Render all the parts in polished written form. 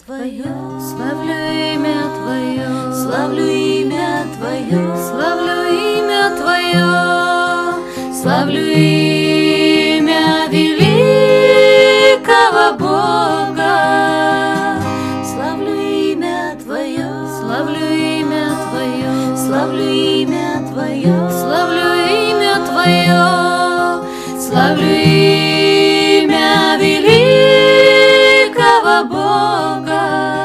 Твое, славлю имя Твое, славлю имя Твое, славлю имя Твое, славлю имя великого Бога, славлю имя Твое, славлю имя Твое, славлю имя Твое, славлю имя Твое, славлю имя великого Бога.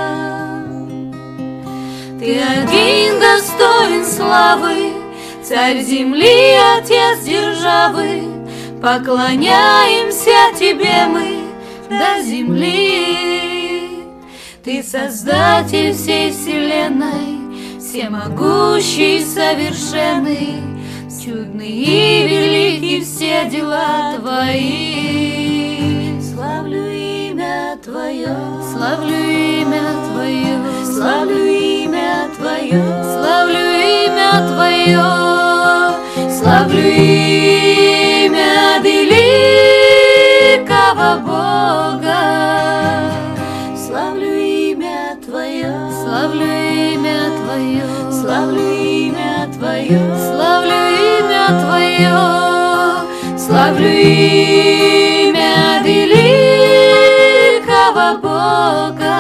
Ты один достоин славы, Царь земли, Отец державы, поклоняемся Тебе мы до земли. Ты Создатель всей вселенной, всемогущий, совершенный, чудный и великий все дела Твои. Славлю имя Твое, славлю имя Твое, славлю имя Твое, славлю имя Твое, славлю имя великого Бога, славлю имя Твое, славлю имя Твое, славлю имя Твое, славлю имя Твое, славлю имя великого Бога.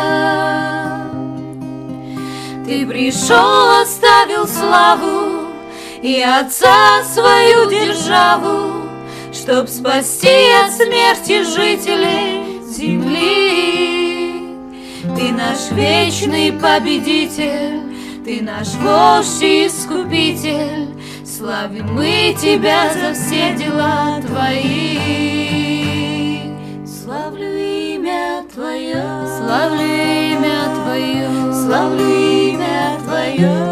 Ты пришел, оставил славу и Отца свою державу, чтоб спасти от смерти жителей земли. Ты наш вечный победитель, Ты наш вождь и искупитель, славим мы Тебя за все дела Твои. Славлю имя Твое, славлю имя Твое, славлю имя Твое,